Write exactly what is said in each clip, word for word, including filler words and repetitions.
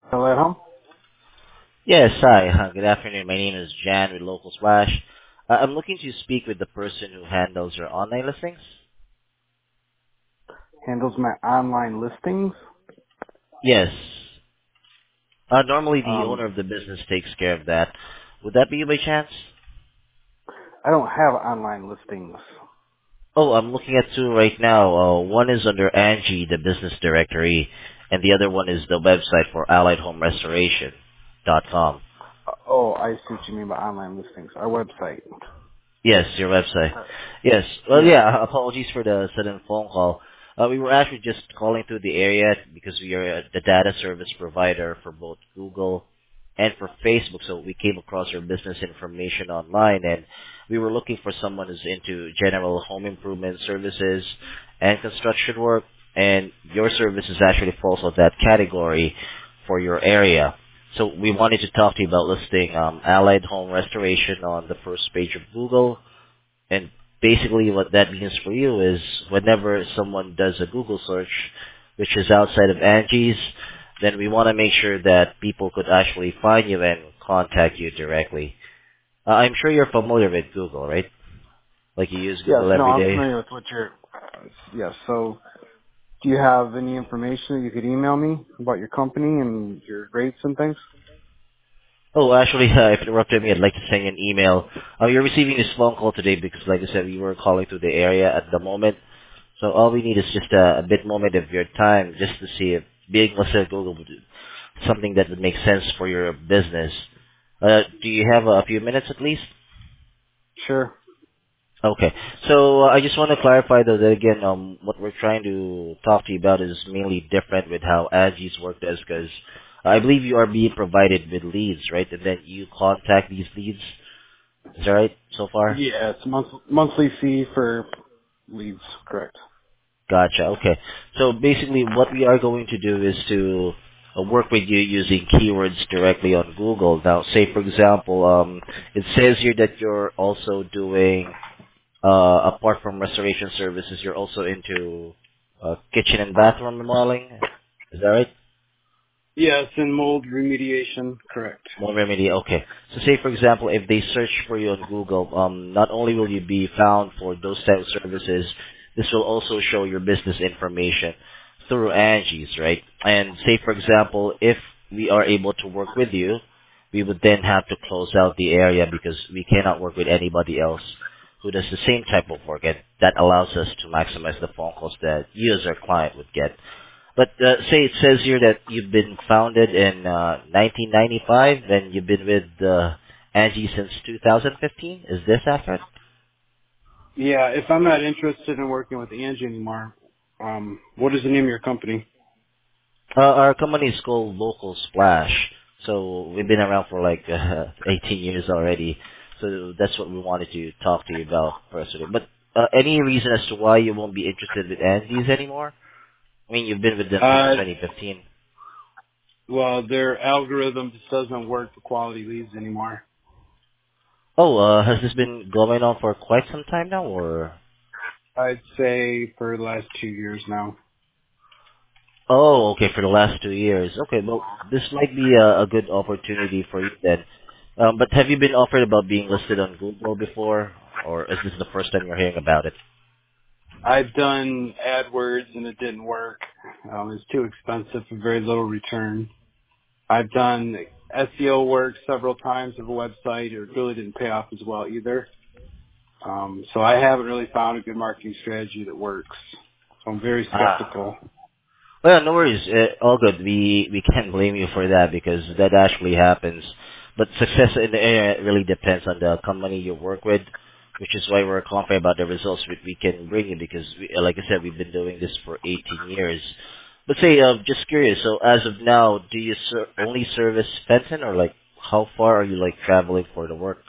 Hello at home? Yes, hi. Uh, Good afternoon. My name is Jan with Local Splash. Uh, I'm looking to speak with the person who handles your online listings. Handles my online listings. Yes. Uh, normally, the Um, owner of the business takes care of that. Would that be you by chance? I don't have online listings. Oh, I'm looking at two right now. Uh, one is under Angie, the business directory, and the other one is the website for allied home restoration dot com. Uh, Oh, I see what you mean by online listings. Our website. Yes, your website. Uh, Yes. Well, yeah. yeah, apologies for the sudden phone call. Uh, we were actually just calling through the area because we are uh, the data service provider for both Google and for Facebook, so we came across your business information online, and we were looking for someone who's into general home improvement services and construction work, and your services actually falls on that category for your area. So we wanted to talk to you about listing um, Allied Home Restoration on the first page of Google. And basically what that means for you is whenever someone does a Google search, which is outside of Angie's, then we want to make sure that people could actually find you and contact you directly. Uh, I'm sure you're familiar with Google, right? Like you use Yes, Google no, every I'm day. familiar with what you're, uh, yes, so do you have any information that you could email me about your company and your rates and things? Oh, actually, uh, if it interrupted me, I'd like to send you an email. Uh, you're receiving this phone call today because, like I said, we were calling through the area at the moment. So all we need is just a, a bit moment of your time just to see if being listed at Google would do something that would make sense for your business. Uh, do you have a few minutes at least? Sure. Okay. So uh, I just want to clarify though that again, um, what we're trying to talk to you about is mainly different with how Angie's work does because I believe you are being provided with leads, right? And then you contact these leads. Is that right so far? Yeah, it's a month, monthly fee for leads, correct. Gotcha. Okay. So basically, what we are going to do is to uh, work with you using keywords directly on Google. Now, say for example, um, it says here that you're also doing, uh, apart from restoration services, you're also into uh, kitchen and bathroom remodeling. Is that right? Yes, and mold remediation, correct. More remedy. Okay. So say for example, if they search for you on Google, um, not only will you be found for those type of services, this will also show your business information through Angie's, right? And say for example, if we are able to work with you, we would then have to close out the area because we cannot work with anybody else who does the same type of work, and that allows us to maximize the phone calls that you as our client would get. But uh, say it says here that you've been founded in uh, nineteen ninety-five, and you've been with uh, Angie since two thousand fifteen. Is this accurate? Yeah, if I'm not interested in working with Angie anymore, um, what is the name of your company? Uh, our company is called Local Splash, so we've been around for like uh, eighteen years already. So that's what we wanted to talk to you about personally. But uh, any reason as to why you won't be interested with Angie's anymore? I mean, you've been with them since Uh, twenty fifteen. well, their algorithm just doesn't work for quality leads anymore. Oh, uh, has this been going on for quite some time now, or? I'd say for the last two years now. Oh, okay, for the last two years. Okay, well, this might be a, a good opportunity for you then. Um, but have you been offered about being listed on Google before, or is this the first time you're hearing about it? I've done AdWords and it didn't work. Um, it's too expensive for very little return. I've done S E O work several times of a website. It really didn't pay off as well either. Um, so I haven't really found a good marketing strategy that works. So I'm very Ah, skeptical. well, no worries. Uh, all good. We we can't blame you for that because that actually happens. But success in the area really depends on the company you work with, which is why we're confident about the results we, we can bring you because, we, like I said, we've been doing this for eighteen years. But say, uh, just curious. So as of now, do you ser- only service Fenton, or like how far are you like traveling for the work?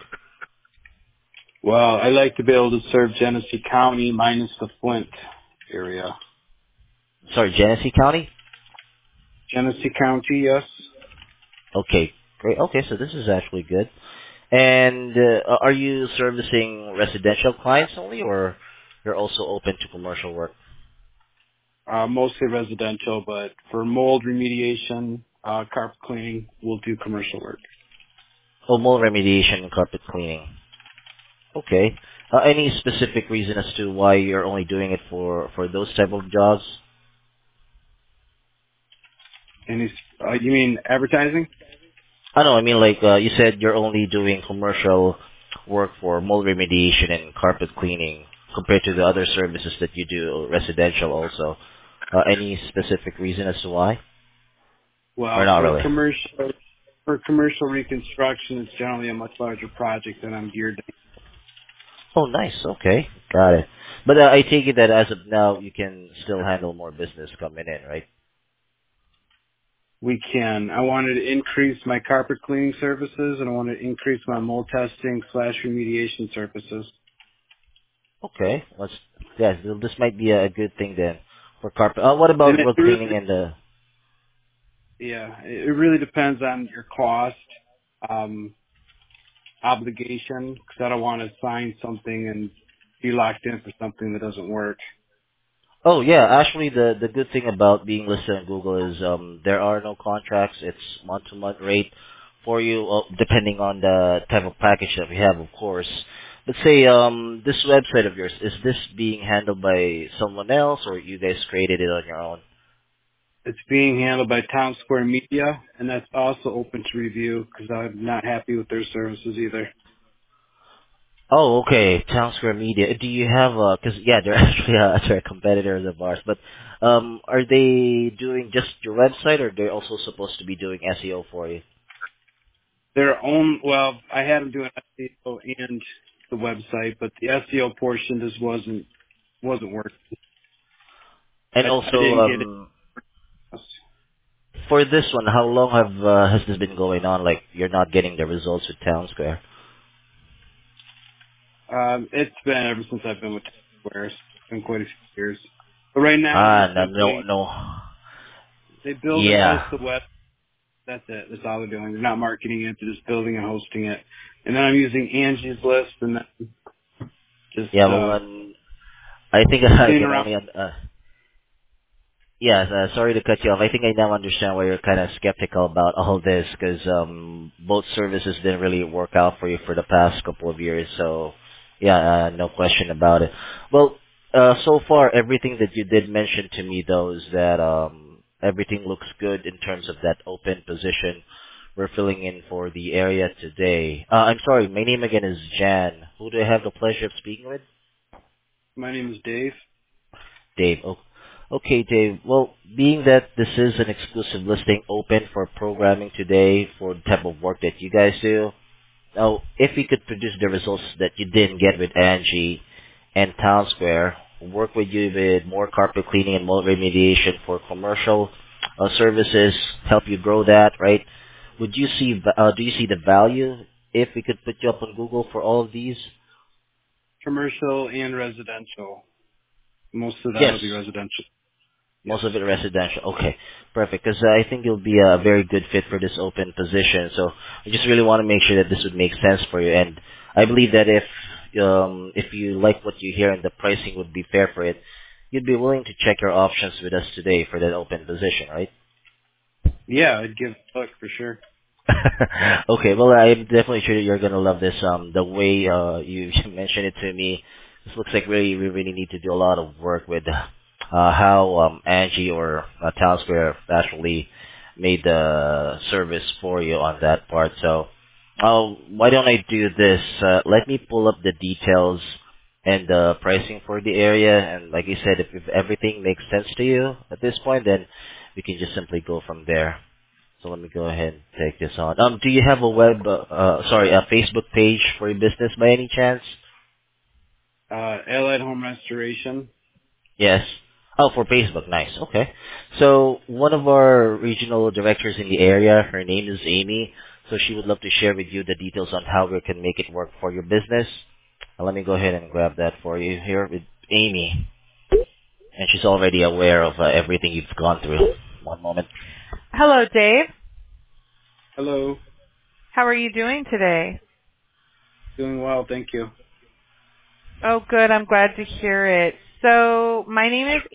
Well, I like to be able to serve Genesee County minus the Flint area. Sorry, Genesee County. Genesee County, yes. Okay, great. Okay, so this is actually good. And uh, are you servicing residential clients only, or you're also open to commercial work? Uh, mostly residential, but for mold remediation, Uh, carpet cleaning. We'll do commercial work. Oh, mold remediation and carpet cleaning. Okay. Uh, any specific reason as to why you're only doing it for, for those type of jobs? And he's, uh, you mean advertising? I know, I mean like, uh, you said you're only doing commercial work for mold remediation and carpet cleaning compared to the other services that you do, residential also. Uh, any specific reason as to why? Or Well, not for really? commercial, for commercial reconstruction, it's generally a much larger project than I'm geared to. Oh, nice. Okay. Got it. But uh, I take it that as of now, you can still handle more business coming in, right? We can. I wanted to increase my carpet cleaning services, and I want to increase my mold testing slash remediation services. Okay. Let's, yeah, so this might be a good thing then for carpet. Uh, what And about it rug cleaning really, and the, yeah, it it really depends on your cost, um, obligation, because I don't want to sign something and be locked in for something that doesn't work. oh yeah, actually the, the good thing about being listed on Google is, um, there are no contracts. It's month to month rate for you, uh, depending on the type of package that we have, of course. Let's say, um, this website of yours, is this being handled by someone else or you guys created it on your own? It's being handled by Town Square Media, and that's also open to review because I'm not happy with their services either. Oh, okay. Town Square Media. Do you have uh 'cause yeah, they're actually uh, they're competitors of ours. But um, are they doing just your website, or they're also supposed to be doing S E O for you? Their own, well, I had them doing S E O and the website, but the S E O portion just wasn't wasn't working. And I, I also, didn't get it. um, for this one, how long have uh, has this been going on? Like you're not getting the results with Town Square. Um, it's been ever since I've been with Town Square. It's been quite a few years. But right now, they're Ah, no, no, simply no. they build and host Yeah, the web. That's it. That's all they're doing. They're not marketing it. They're just building and hosting it. And then I'm using Angie's List and then yeah. just Well, uh, um, I think I seeing can around. only uh, Yes, uh, sorry to cut you off. I think I now understand why you're kind of skeptical about all this because um, both services didn't really work out for you for the past couple of years. So, yeah, uh, no question about it. Well, uh, so far, everything that you did mention to me, though, is that um, everything looks good in terms of that open position we're filling in for the area today. Uh, I'm sorry, my name again is Jan. Who do I have the pleasure of speaking with? My name is Dave. Dave. Oh, okay, Dave. Well, being that this is an exclusive listing open for programming today for the type of work that you guys do, now, if we could produce the results that you didn't get with Angie and Town Square, work with you with more carpet cleaning and mold remediation for commercial uh, services, help you grow that, right? Would you see, va- uh, do you see the value if we could put you up on Google for all of these? Commercial and residential. Most of that will be Yes. residential. Yes. Most of it residential. Okay, perfect. Because I think you'll be a very good fit for this open position. So I just really want to make sure that this would make sense for you. And I believe that if um, if you like what you hear and the pricing would be fair for it, you'd be willing to check your options with us today for that open position, right? Yeah, I'd give it a look for sure. Okay, well, I'm definitely sure that you're gonna love this. Um, the way uh you mentioned it to me, this looks like really we really need to do a lot of work with uh how um Angie or uh, Town Square actually made the service for you on that part. So, uh, why don't I do this? Uh, let me pull up the details and the pricing for the area, and like you said, if, if everything makes sense to you at this point, then we can just simply go from there. So let me go ahead and take this on. Um, do you have a web, uh, uh, sorry, a Facebook page for your business by any chance? Uh, Allied Home Restoration. Yes. Oh, for Facebook. Nice. Okay. So one of our regional directors in the area, her name is Amy. So she would love to share with you the details on how we can make it work for your business. Uh, let me go ahead and grab that for you here with Amy. And she's already aware of uh, everything you've gone through. One moment. Hello, Dave. Hello. How are you doing today? Doing well, thank you. Oh, good. I'm glad to hear it. So, my name is